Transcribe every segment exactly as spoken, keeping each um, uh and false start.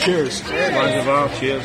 Cheers. Cheers. Cheers.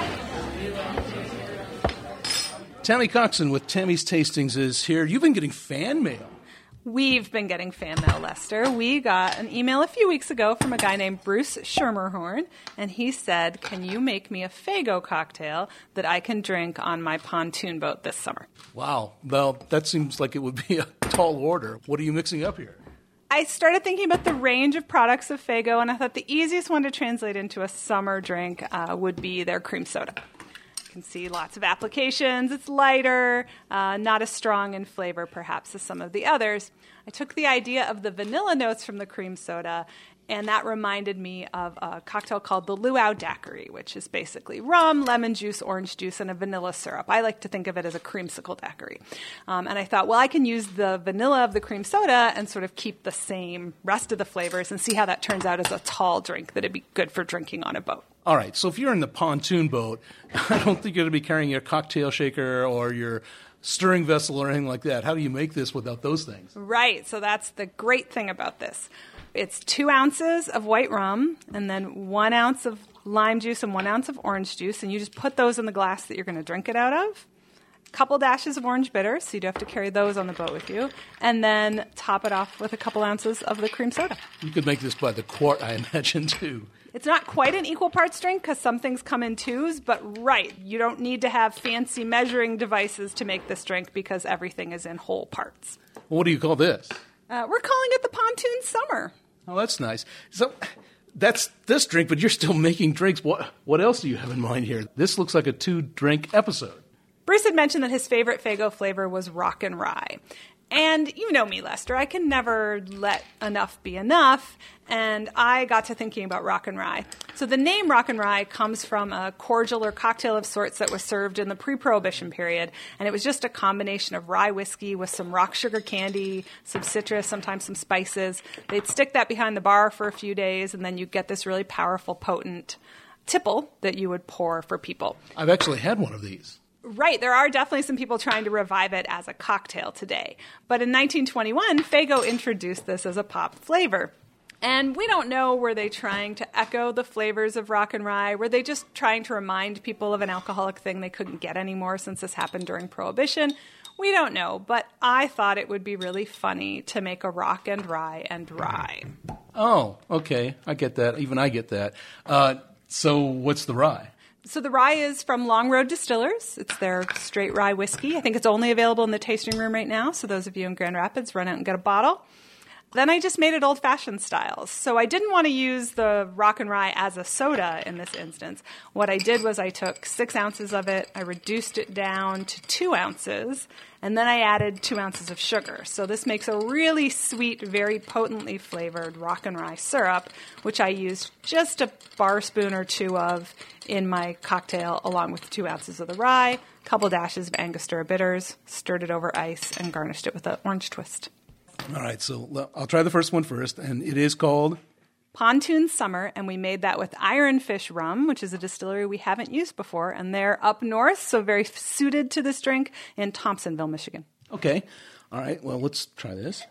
Tammy Coxon with Tammy's Tastings is here. You've been getting fan mail. We've been getting fan mail, Lester. We got an email a few weeks ago from a guy named Bruce Schermerhorn, and he said, can you make me a Faygo cocktail that I can drink on my pontoon boat this summer? Wow. Well, that seems like it would be a tall order. What are you mixing up here? I started thinking about the range of products of Faygo, and I thought the easiest one to translate into a summer drink uh, would be their cream soda. You can see lots of applications. It's lighter, uh, not as strong in flavor perhaps as some of the others. I took the idea of the vanilla notes from the cream soda, and that reminded me of a cocktail called the Luau Daiquiri, which is basically rum, lemon juice, orange juice, and a vanilla syrup. I like to think of it as a creamsicle daiquiri. Um, and I thought, well, I can use the vanilla of the cream soda and sort of keep the same rest of the flavors and see how that turns out as a tall drink that would be good for drinking on a boat. All right, so if you're in the pontoon boat, I don't think you're going to be carrying your cocktail shaker or your stirring vessel or anything like that. How do you make this without those things? Right, so that's the great thing about this. It's two ounces of white rum and then one ounce of lime juice and one ounce of orange juice, and you just put those in the glass that you're going to drink it out of. A couple dashes of orange bitters, so you do have to carry those on the boat with you, and then top it off with a couple ounces of the cream soda. You could make this by the quart, I imagine, too. It's not quite an equal parts drink because some things come in twos, but right, you don't need to have fancy measuring devices to make this drink because everything is in whole parts. Well, what do you call this? Uh, we're calling it the Pontoon Summer. Oh, that's nice. So that's this drink, but you're still making drinks. What what else do you have in mind here? This looks like a two-drink episode. Bruce had mentioned that his favorite Faygo flavor was rock and rye. And you know me, Lester, I can never let enough be enough, and I got to thinking about rock and rye. So the name rock and rye comes from a cordial or cocktail of sorts that was served in the pre-Prohibition period, and it was just a combination of rye whiskey with some rock sugar candy, some citrus, sometimes some spices. They'd stick that behind the bar for a few days, and then you'd get this really powerful, potent tipple that you would pour for people. I've actually had one of these. Right. There are definitely some people trying to revive it as a cocktail today. But in nineteen twenty-one, Faygo introduced this as a pop flavor. And we don't know, were they trying to echo the flavors of rock and rye? Were they just trying to remind people of an alcoholic thing they couldn't get anymore since this happened during Prohibition? We don't know, but I thought it would be really funny to make a rock and rye and rye. Oh, okay. I get that. Even I get that. Uh, so what's the rye? So the rye is from Long Road Distillers. It's their straight rye whiskey. I think it's only available in the tasting room right now, so those of you in Grand Rapids, run out and get a bottle. Then I just made it old-fashioned style. So I didn't want to use the rock and rye as a soda in this instance. What I did was I took six ounces of it, I reduced it down to two ounces, and then I added two ounces of sugar. So this makes a really sweet, very potently flavored rock and rye syrup, which I used just a bar spoon or two of in my cocktail, along with two ounces of the rye, a couple dashes of Angostura bitters, stirred it over ice, and garnished it with an orange twist. All right, so I'll try the first one first, and it is called Pontoon Summer, and we made that with Iron Fish Rum, which is a distillery we haven't used before, and they're up north, so very suited to this drink in Thompsonville, Michigan. Okay. All right, well, let's try this.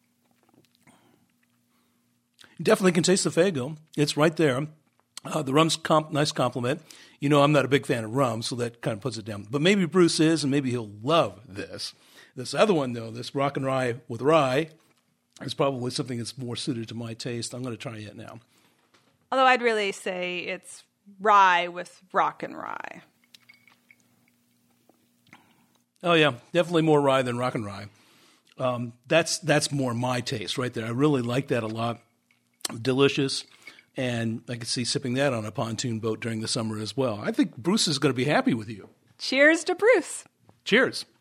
You definitely can taste the Faygo. It's right there. Uh, the rum's comp- nice compliment. You know I'm not a big fan of rum, so that kind of puts it down. But maybe Bruce is, and maybe he'll love this. This other one, though, this rock and rye with rye, is probably something that's more suited to my taste. I'm going to try it now. Although I'd really say it's rye with rock and rye. Oh, yeah, definitely more rye than rock and rye. Um, that's that's more my taste right there. I really like that a lot. Delicious. And I could see sipping that on a pontoon boat during the summer as well. I think Bruce is going to be happy with you. Cheers to Bruce. Cheers.